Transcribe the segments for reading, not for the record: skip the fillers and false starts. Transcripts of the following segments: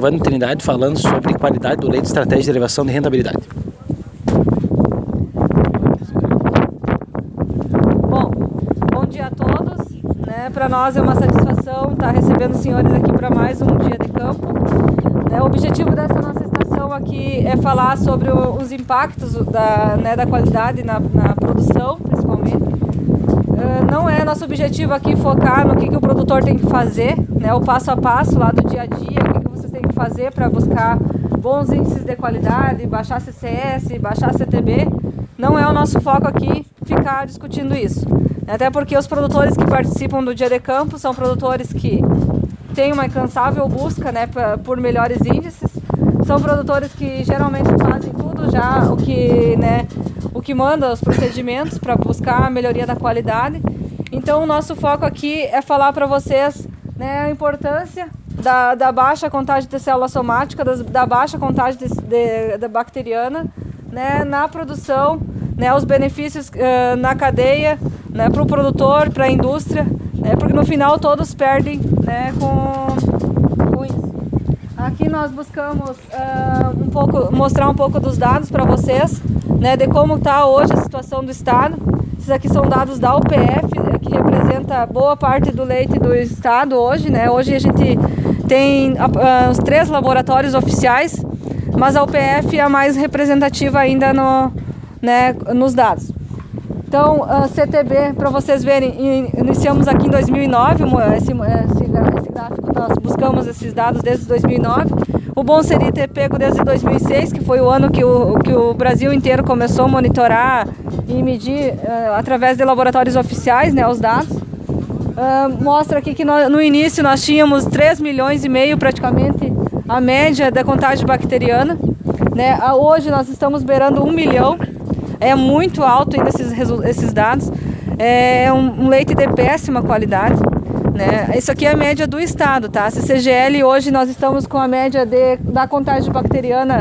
Giovanni Trindade, falando sobre qualidade do leite e estratégia de elevação de rentabilidade. Bom dia a todos. Para nós é uma satisfação estar recebendo os senhores aqui para mais um dia de campo. O objetivo dessa nossa estação aqui é falar sobre os impactos da qualidade na produção, principalmente. Não é nosso objetivo aqui focar no que o produtor tem que fazer, o passo a passo lá do dia a dia, o que vocês têm que fazer para buscar bons índices de qualidade, baixar CCS, baixar CTB. Não é o nosso foco aqui ficar discutindo isso. Até porque os produtores que participam do dia de campo são produtores que têm uma incansável busca por melhores índices. São produtores que geralmente fazem tudo já o que manda os procedimentos para buscar a melhoria da qualidade. Então o nosso foco aqui é falar para vocês a importância da baixa contagem de célula somática, da baixa contagem da bacteriana na produção, os benefícios na cadeia, para o produtor, para a indústria, porque no final todos perdem com isso. Aqui nós buscamos mostrar um pouco dos dados para vocês, de como está hoje a situação do estado. Esses aqui são dados da UPF, que representa boa parte do leite do estado hoje. Hoje a gente tem os 3 laboratórios oficiais, mas a UPF é a mais representativa ainda nos dados. Então, CTB, para vocês verem, iniciamos aqui em 2009, esse gráfico, nós buscamos esses dados desde 2009. O bom seria ter pego desde 2006, que foi o ano que o Brasil inteiro começou a monitorar e medir através de laboratórios oficiais os dados. Mostra aqui que no início nós tínhamos 3,5 milhões praticamente a média da contagem bacteriana. Hoje nós estamos beirando 1 milhão. É muito alto ainda esses dados. É um leite de péssima qualidade. Isso aqui é a média do estado, tá? A CCGL hoje nós estamos com a média da contagem bacteriana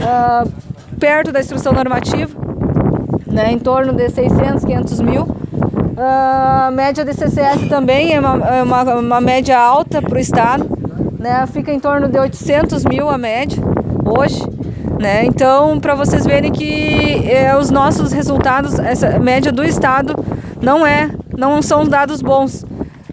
perto da instrução normativa, em torno de 600, 500 mil. A média de CCS também é uma média alta para o estado, fica em torno de 800 mil a média hoje. Então, para vocês verem que os nossos resultados, essa média do estado, não são dados bons.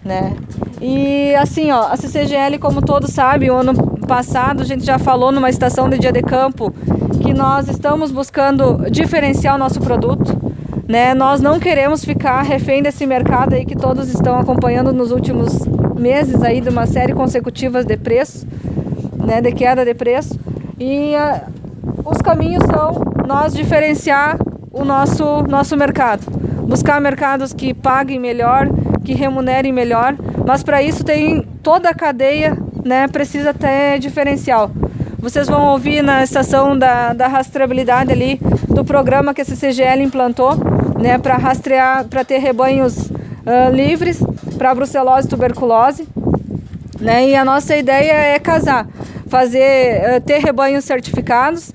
E assim, a CCGL, como todos sabem, o ano passado a gente já falou numa estação de dia de campo que nós estamos buscando diferenciar o nosso produto. Nós não queremos ficar refém desse mercado aí que todos estão acompanhando nos últimos meses aí de uma série consecutiva de preço, de queda de preço. E os caminhos são nós diferenciar o nosso mercado, buscar mercados que paguem melhor, que remunerem melhor, mas para isso tem toda a cadeia, precisa ter diferencial. Vocês vão ouvir na estação da rastreabilidade ali do programa que a CCGL implantou, para rastrear, para ter rebanhos livres para brucelose e tuberculose, e a nossa ideia é casar, ter rebanhos certificados,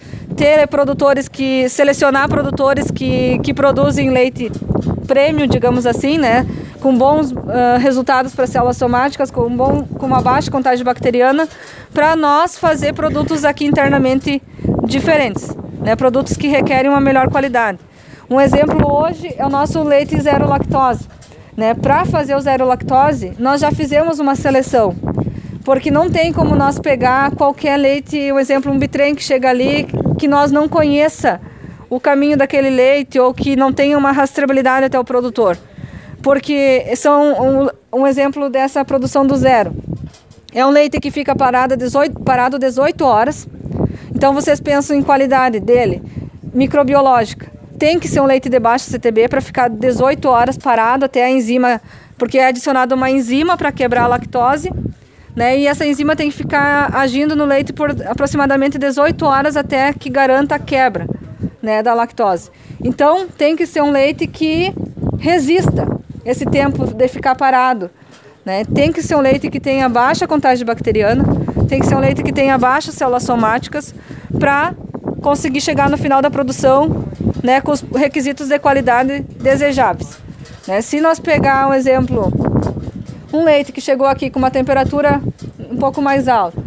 selecionar produtores que produzem leite prêmio, digamos assim, com bons resultados para células somáticas, com uma baixa contagem bacteriana, para nós fazer produtos aqui internamente diferentes, produtos que requerem uma melhor qualidade. Um exemplo hoje é o nosso leite zero lactose. Para fazer o zero lactose, nós já fizemos uma seleção, porque não tem como nós pegar qualquer leite, um exemplo, um bitrem que chega ali, que nós não conheça o caminho daquele leite ou que não tenha uma rastreabilidade até o produtor. Porque são um exemplo dessa produção do zero. É um leite que fica parado 18 horas. Então vocês pensam em qualidade dele, microbiológica. Tem que ser um leite de baixo CTB para ficar 18 horas parado até a enzima, porque é adicionada uma enzima para quebrar a lactose, e essa enzima tem que ficar agindo no leite por aproximadamente 18 horas até que garanta a quebra, da lactose. Então tem que ser um leite que resista esse tempo de ficar parado, Tem que ser um leite que tenha baixa contagem bacteriana, tem que ser um leite que tenha baixas células somáticas para conseguir chegar no final da produção, com os requisitos de qualidade desejáveis. Se nós pegar um exemplo, um leite que chegou aqui com uma temperatura um pouco mais alta,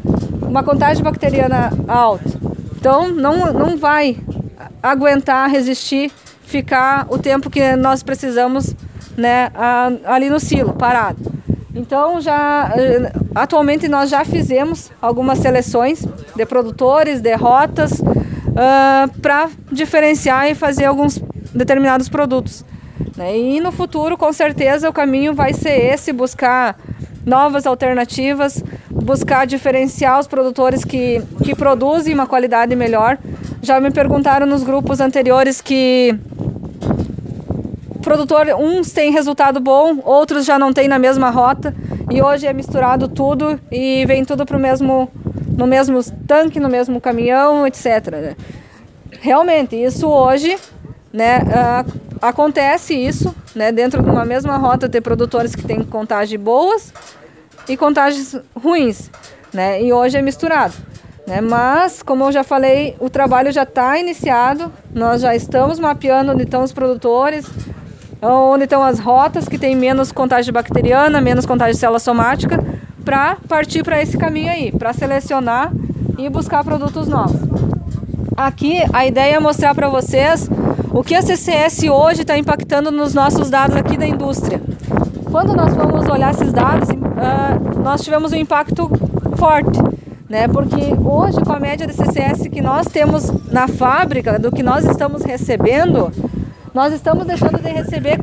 uma contagem bacteriana alta. Então, não vai aguentar, resistir, ficar o tempo que nós precisamos, né, ali no silo, parado. Então, atualmente nós já fizemos algumas seleções de produtores, de rotas, para diferenciar e fazer alguns determinados produtos, né? E no futuro, com certeza, o caminho vai ser esse, buscar novas alternativas, buscar diferenciar os produtores que produzem uma qualidade melhor. Já me perguntaram nos grupos anteriores que uns têm resultado bom, outros já não têm na mesma rota, e hoje é misturado tudo e vem tudo no mesmo tanque, no mesmo caminhão, etc. Né? Realmente, isso hoje, né, acontece isso, né, dentro de uma mesma rota, ter produtores que têm contagens boas e contagens ruins, né, e hoje é misturado. Né, mas, como eu já falei, o trabalho já está iniciado, nós já estamos mapeando onde estão os produtores, onde estão as rotas que têm menos contagem bacteriana, menos contagem de célula somática, para partir para esse caminho aí, para selecionar e buscar produtos novos. Aqui a ideia é mostrar para vocês o que a CCS hoje está impactando nos nossos dados aqui da indústria. Quando nós vamos olhar esses dados, nós tivemos um impacto forte, né? Porque hoje, com a média de CCS que nós temos na fábrica, do que nós estamos recebendo, nós estamos deixando de receber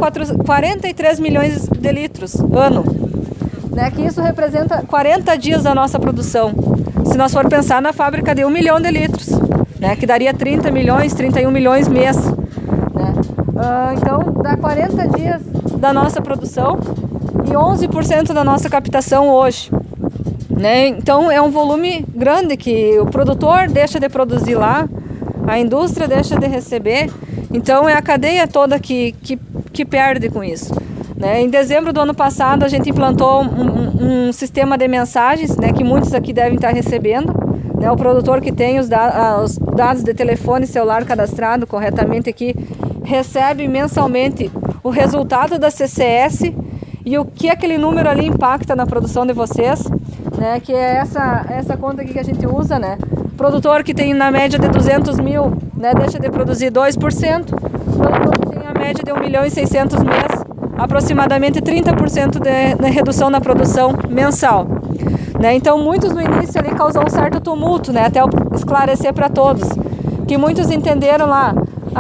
43 milhões de litros ano, né? Que isso representa 40 dias da nossa produção. Se nós for pensar na fábrica de 1 milhão de litros, né? Que daria 30 milhões, 31 milhões mês. Né? Então, dá 40 dias da nossa produção e 11% da nossa captação hoje. Né? Então, é um volume grande que o produtor deixa de produzir lá, a indústria deixa de receber. Então, é a cadeia toda que perde com isso. Né? Em dezembro do ano passado, a gente implantou um sistema de mensagens, né, que muitos aqui devem estar recebendo. Né? O produtor que tem os dados de telefone celular cadastrado corretamente aqui recebe mensalmente o resultado da CCS e o que aquele número ali impacta na produção de vocês, né? Que é essa conta aqui que a gente usa, né? Produtor que tem na média de 200 mil, né, deixa de produzir 2%, produtor que tem a média de 1 milhão e 600 mês, aproximadamente 30% de redução na produção mensal. Né? Então, muitos no início ali causou um certo tumulto, né? Até eu esclarecer para todos, que muitos entenderam lá,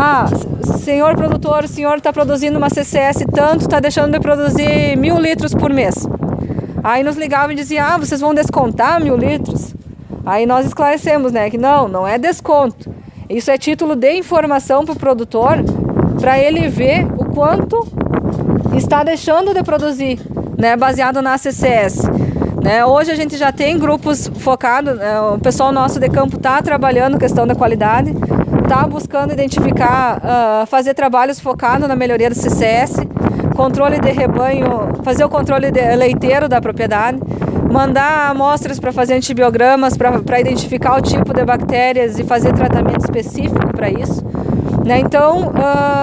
senhor produtor, o senhor está produzindo uma CCS tanto, está deixando de produzir 1.000 litros por mês. Aí nos ligavam e diziam, vocês vão descontar 1.000 litros? Aí nós esclarecemos, né, que não é desconto. Isso é título de informação para o produtor, para ele ver o quanto está deixando de produzir, né, baseado na CCS. Né, hoje a gente já tem grupos focados, o pessoal nosso de campo está trabalhando questão da qualidade, está buscando identificar, fazer trabalhos focados na melhoria do CCS, controle de rebanho, fazer o controle leiteiro da propriedade, mandar amostras para fazer antibiogramas, para identificar o tipo de bactérias e fazer tratamento específico para isso. Né, então,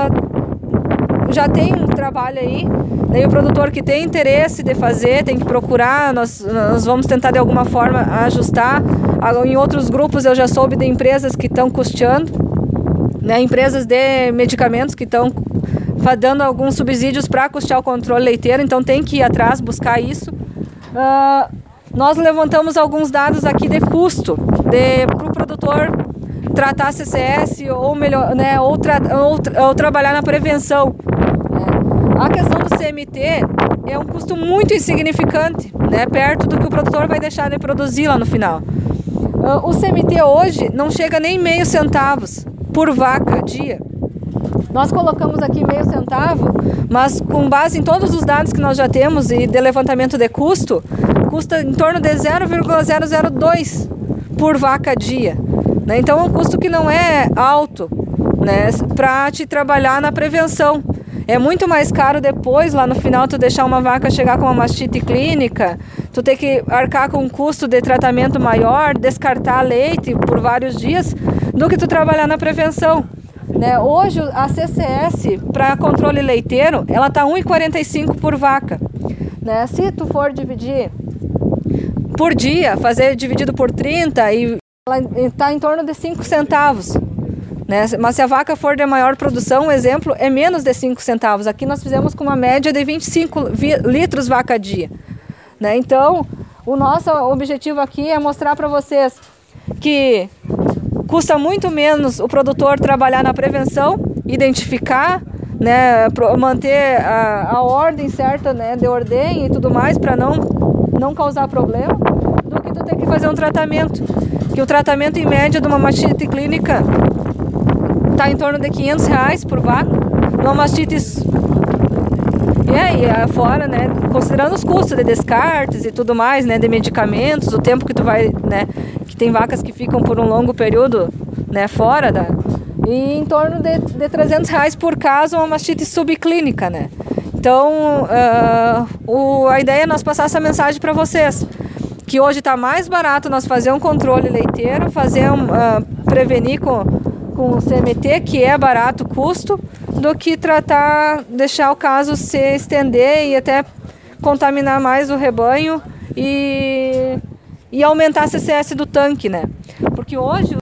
já tem um trabalho aí, daí o produtor que tem interesse de fazer, tem que procurar, nós vamos tentar de alguma forma ajustar. Em outros grupos eu já soube de empresas que estão custeando, né, empresas de medicamentos que estão dando alguns subsídios para custear o controle leiteiro, então tem que ir atrás, buscar isso. Nós levantamos alguns dados aqui de custo para o produtor tratar CCS ou, melhor, né, ou trabalhar na prevenção. A questão do CMT é um custo muito insignificante, né, perto do que o produtor vai deixar de produzir lá no final. O CMT hoje não chega nem meio centavos por vaca dia. Nós colocamos aqui meio centavo, mas com base em todos os dados que nós já temos e de levantamento de custo, custa em torno de 0,002 por vaca dia. Né? Então é um custo que não é alto, né, para te trabalhar na prevenção. É muito mais caro depois, lá no final, tu deixar uma vaca chegar com uma mastite clínica, tu ter que arcar com um custo de tratamento maior, descartar leite por vários dias, do que tu trabalhar na prevenção. Né? Hoje, a CCS, para controle leiteiro, ela está R$ 1,45 por vaca. Né? Se tu for dividir por dia, fazer dividido por 30 e ela está em torno de 5 centavos. Né? Mas se a vaca for de maior produção, um exemplo, é menos de 5 centavos. Aqui nós fizemos com uma média de 25 litros vaca dia. Né? Então, o nosso objetivo aqui é mostrar para vocês que custa muito menos o produtor trabalhar na prevenção, identificar, né, manter a ordem certa, né, de ordenha e tudo mais, para não causar problema, do que tu ter que fazer um tratamento. Que o tratamento em média de uma mastite clínica está em torno de R$500 por vaca, uma mastite. E aí, fora, né, considerando os custos de descartes e tudo mais, né, de medicamentos, o tempo que tu vai, né, que tem vacas que ficam por um longo período, né, fora e em torno de R$300 por caso uma mastite subclínica, né. Então, a ideia é nós passar essa mensagem para vocês, que hoje está mais barato nós fazer um controle leiteiro, prevenir com o CMT, que é barato custo, do que deixar o caso se estender e até contaminar mais o rebanho e aumentar a CCS do tanque, né? Porque hoje